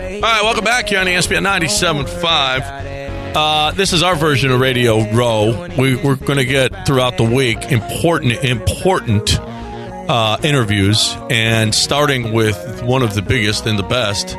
right, welcome back here on ESPN 97.5. This is our version of Radio Row. We're going to get throughout the week important interviews, and starting with one of the biggest and the best.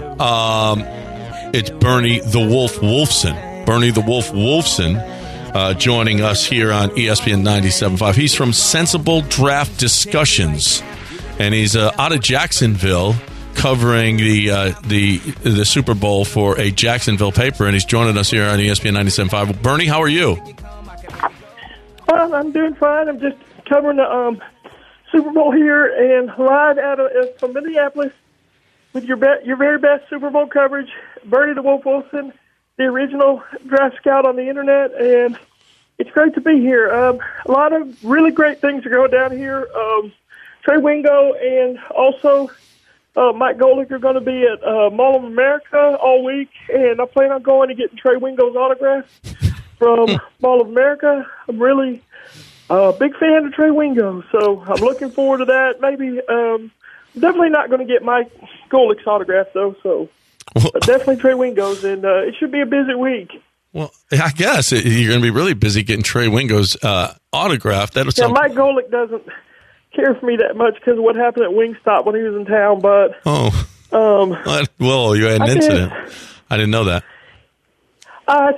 It's Bernie the Wolf Wolfson. Bernie the Wolf Wolfson joining us here on ESPN 97.5. He's from Sensible Draft Discussions, and he's out of Jacksonville, covering the Super Bowl for a Jacksonville paper, and he's joining us here on ESPN 97.5. Bernie, how are you? Well, I'm doing fine. I'm just covering the Super Bowl here and live from Minneapolis with your very best Super Bowl coverage. Bernie the Wolf Wilson, the original draft scout on the internet, and it's great to be here. A lot of really great things are going down here. Trey Wingo and also Mike Golick are going to be at Mall of America all week, and I plan on going and getting Trey Wingo's autograph from Mall of America. I'm really a big fan of Trey Wingo, so I'm looking forward to that. Maybe definitely not going to get Mike Golick's autograph, though, so definitely Trey Wingo's, and it should be a busy week. Well, I guess you're going to be really busy getting Trey Wingo's autograph. Mike Golick doesn't care for me that much because of what happened at Wingstop when he was in town, but... well, you had an incident. I didn't know that. I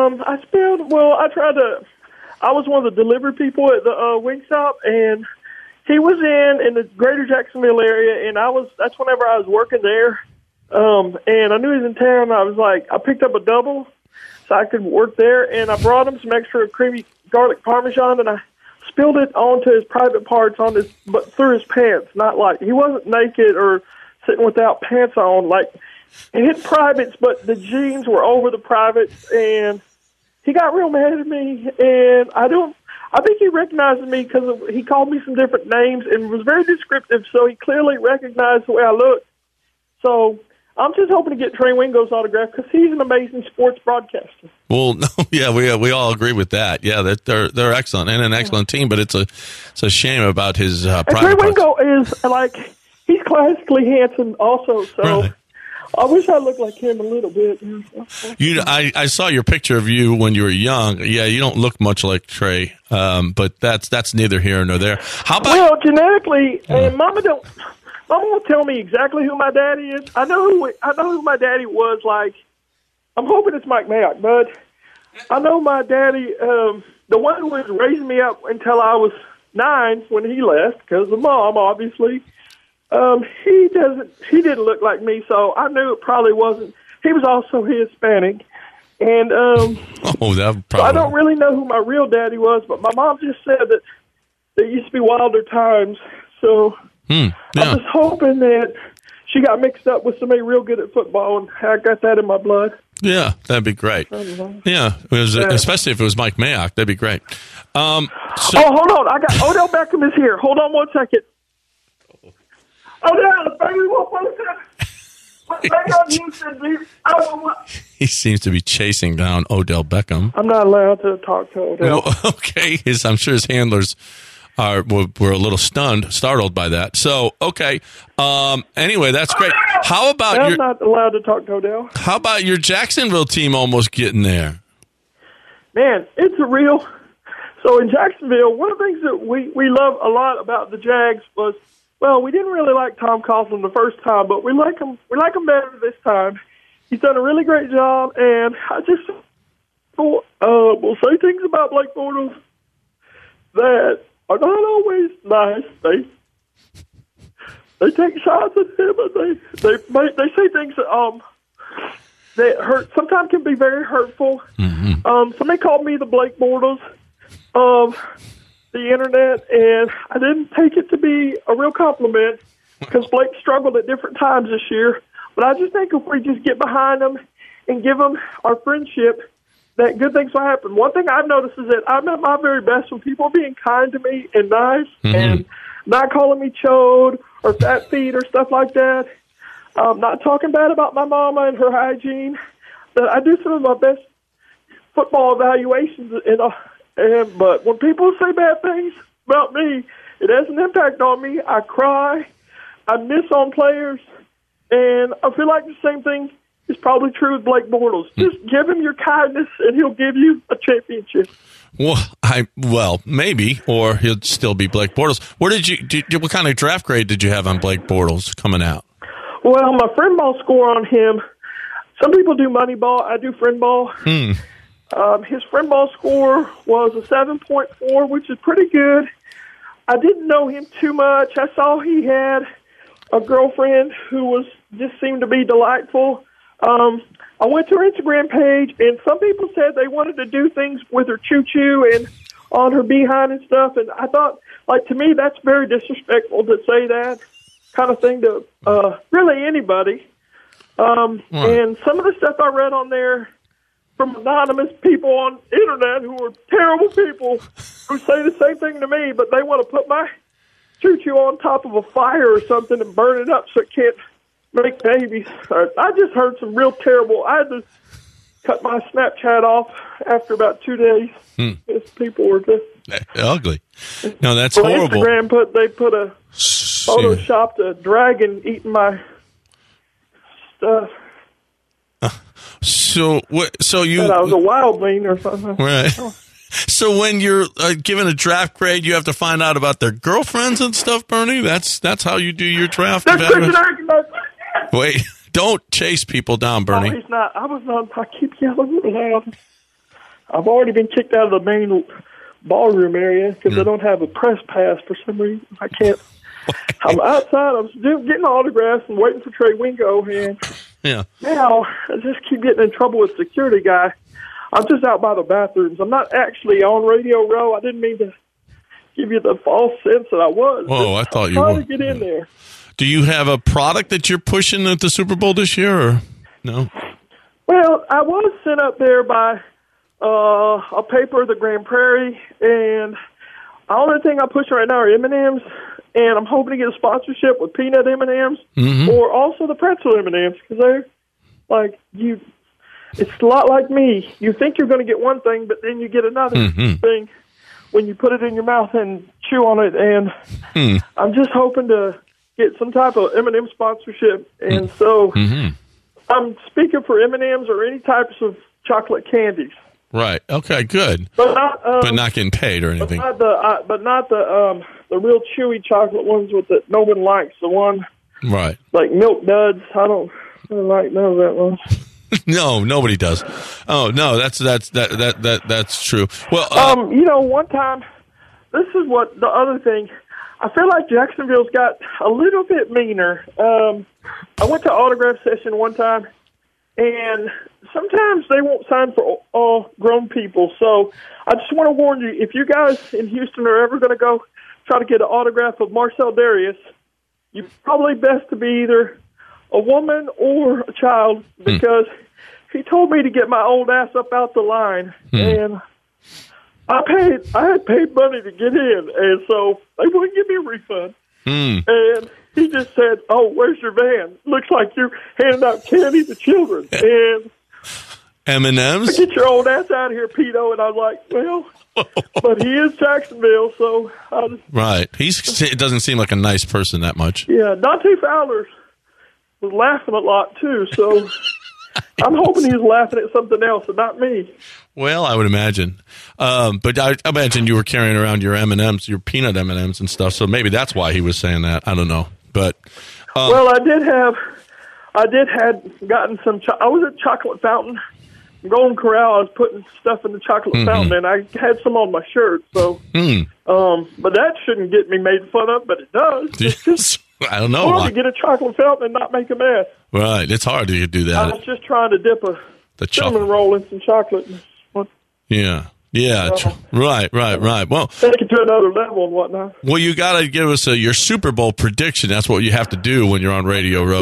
was one of the delivery people at the Wingstop, and he was in the greater Jacksonville area, and that's whenever I was working there, and I knew he was in town. I was like, I picked up a double so I could work there, and I brought him some extra creamy garlic Parmesan, and I spilled it onto his private parts but through his pants. Not like he wasn't naked or sitting without pants on. Like it hit privates, but the jeans were over the privates, and he got real mad at me. And I think he recognized me because he called me some different names and was very descriptive. So he clearly recognized the way I looked. So I'm just hoping to get Trey Wingo's autograph because he's an amazing sports broadcaster. Well, no, yeah, we all agree with that. Yeah, they're excellent and an excellent team, but it's a shame about his private Trey Wingo is he's classically handsome also. So really? I wish I looked like him a little bit. I saw your picture of you when you were young. Yeah, you don't look much like Trey, but that's neither here nor there. How about genetically? And Mama won't tell me exactly who my daddy is. I know who my daddy was. Like, I'm hoping it's Mike Mayock, but I know my daddy, the one who was raising me up until I was 9 when he left, because of Mom, obviously. He didn't look like me, so I knew it probably wasn't. He was also Hispanic, and that probably. So I don't really know who my real daddy was, but my mom just said that there used to be wilder times. So I'm just hoping that she got mixed up with somebody real good at football, and I got that in my blood. Yeah, that'd be great. Yeah, especially if it was Mike Mayock, that'd be great. Hold on, I got Odell Beckham is here. Hold on 1 second. Odell, he seems to be chasing down Odell Beckham. I'm not allowed to talk to Odell. Well, okay, I'm sure his handlers were a little startled by that. So, okay. Anyway, that's great. How about I'm not allowed to talk to Odell. How about your Jacksonville team almost getting there? Man, it's a real. So in Jacksonville, one of the things that we love a lot about the Jags was, well, we didn't really like Tom Coughlin the first time, but we like him better this time. He's done a really great job, and I just will say things about Blake Bortles that are not always nice. They take shots at him, and they say things that hurt. Sometimes can be very hurtful. Mm-hmm. Somebody called me the Blake Bortles of the internet, and I didn't take it to be a real compliment because Blake struggled at different times this year. But I just think if we just get behind him and give him our friendship, that good things will happen. One thing I've noticed is that I'm at my very best when people are being kind to me and nice and not calling me chode or fat feet or stuff like that. Not talking bad about my mama and her hygiene. But I do some of my best football evaluations, but when people say bad things about me, it has an impact on me. I cry. I miss on players. And I feel like the same thing is probably true with Blake Bortles. Just give him your kindness, and he'll give you a championship. Well, maybe, or he'll still be Blake Bortles. What kind of draft grade did you have on Blake Bortles coming out? Well, my friend ball score on him, some people do money ball. I do friend ball. His friend ball score was a 7.4, which is pretty good. I didn't know him too much. I saw he had a girlfriend who just seemed to be delightful. I went to her Instagram page, and some people said they wanted to do things with her choo-choo and on her behind and stuff. And I thought, to me, that's very disrespectful to say that kind of thing to really anybody. And some of the stuff I read on there from anonymous people on the internet who are terrible people who say the same thing to me, but they want to put my choo-choo on top of a fire or something and burn it up so it can't make babies. I just heard some real terrible. I had to cut my Snapchat off after about 2 days. Because people were just ugly. No, that's horrible. Instagram they put a photoshopped a dragon eating my stuff. So you said I was a wildling or something. Right. So when you're given a draft grade, you have to find out about their girlfriends and stuff, Bernie? That's how you do your draft? Wait, don't chase people down, Bernie. No, he's not. I keep yelling loud. I've already been kicked out of the main ballroom area because I don't have a press pass for some reason. I can't. I'm outside. I'm still getting autographs and waiting for Trey Wingo. And now I just keep getting in trouble with security guy. I'm just out by the bathrooms. I'm not actually on Radio Row. I didn't mean to give you the false sense that I was. Oh, I thought you were. Trying to get in there. Do you have a product that you're pushing at the Super Bowl this year, or no? Well, I was sent up there by a paper, the Grand Prairie, and the only thing I'm pushing right now are M&Ms, and I'm hoping to get a sponsorship with peanut M&Ms or also the pretzel M&Ms because they're like you. It's a lot like me. You think you're going to get one thing, but then you get another thing when you put it in your mouth and chew on it. And I'm just hoping to get some type of M&M sponsorship. And so I'm speaking for M&Ms or any types of chocolate candies. Right. Okay. Good. But not getting paid or anything. But not the real chewy chocolate ones with that no one likes. The one right like Milk Duds. I don't like none of that one. No, nobody does. Oh no, that's true. Well, one time, this is what the other thing. I feel like Jacksonville's got a little bit meaner. I went to an autograph session one time, and sometimes they won't sign for all grown people. So I just want to warn you, if you guys in Houston are ever going to go try to get an autograph of Marcel Darius, you're probably best to be either a woman or a child because he told me to get my old ass up out the line, and I had paid money to get in, and so they wouldn't give me a refund. And he just said, "Oh, where's your van? Looks like you're handing out candy to children." And M&Ms? Get your old ass out of here, Pito. And I was like, well, but he is Jacksonville, so right. It doesn't seem like a nice person that much. Yeah, Dante Fowler was laughing a lot too, so I'm hoping he's laughing at something else and not me. Well, I would imagine. But I imagine you were carrying around your M&Ms, your peanut M&Ms and stuff, so maybe that's why he was saying that. I don't know. But well, I had gotten some I was at Chocolate Fountain, Golden Corral. I was putting stuff in the chocolate fountain, and I had some on my shirt, so but that shouldn't get me made fun of, but it does. I don't know. It's hard to get a chocolate fountain and not make a mess. Right. It's hard to do that. I was just trying to dip a cinnamon roll in some chocolate. Yeah. Right. Well, take it to another level and whatnot. Well, you got to give us your Super Bowl prediction. That's what you have to do when you're on Radio Row.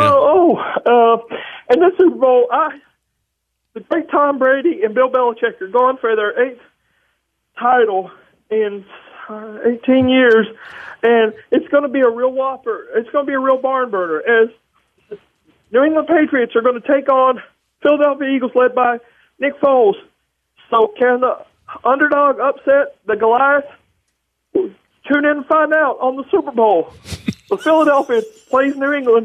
And the Super Bowl, the great Tom Brady and Bill Belichick are going for their 8th title in 18 years. And it's going to be a real whopper. It's going to be a real barn burner as the New England Patriots are going to take on Philadelphia Eagles led by Nick Foles. So can the underdog upset the Goliath? Tune in and find out on the Super Bowl. So Philadelphia plays New England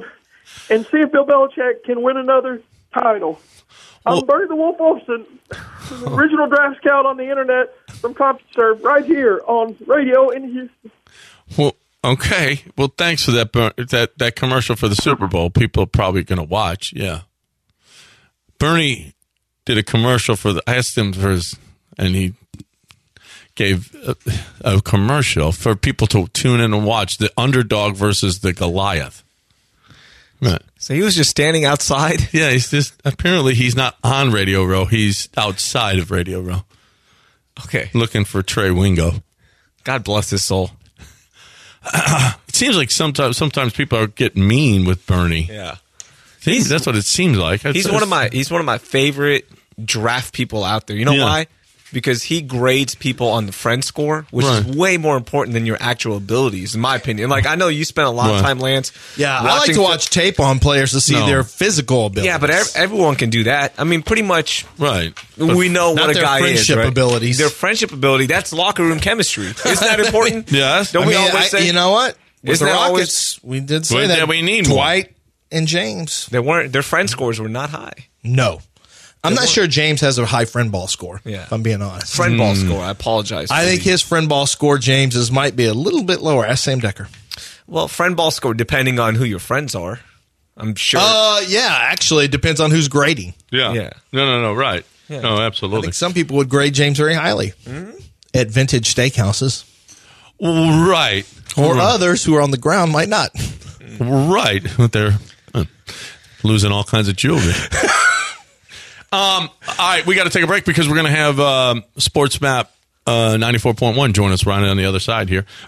and see if Bill Belichick can win another title. I'm Bernie the Wolf Wolfson, the original draft scout on the internet from CompuServe, right here on radio in Houston. Well, okay. Well, thanks for that commercial for the Super Bowl. People are probably going to watch. Yeah. Bernie did a commercial I asked him and he gave a commercial for people to tune in and watch the underdog versus the Goliath. Right. So he was just standing outside? Yeah, apparently he's not on Radio Row. He's outside of Radio Row. Okay. Looking for Trey Wingo. God bless his soul. It seems like sometimes people get mean with Bernie. Yeah. That's what it seems like. He's one of my favorite draft people out there. You know why? Because he grades people on the friend score, which is way more important than your actual abilities, in my opinion. Like, I know you spent a lot of time, Lance. Yeah, I like to watch tape on players to see their physical abilities. Yeah, but everyone can do that. I mean, pretty much. Right. We know what a guy is. Their friendship abilities. Their friendship ability. That's locker room chemistry. Isn't that important? Yes. Don't we always say? You know what? With the that Rockets, we did say that. We need Dwight and James. Their friend scores were not high. No. I'm not sure James has a high friend ball score, yeah. if I'm being honest. Friend ball score, I apologize. I think his friend ball score, James's, might be a little bit lower. Ask Sam Decker. Well, friend ball score, depending on who your friends are, I'm sure. Yeah, actually, it depends on who's grading. Yeah. No, right. Yeah. No, absolutely. I think some people would grade James very highly at vintage steakhouses. Right. Or others who are on the ground might not. Right. They're losing all kinds of jewelry. All right, we got to take a break because we're going to have Sports Map 94.1 join us right on the other side here.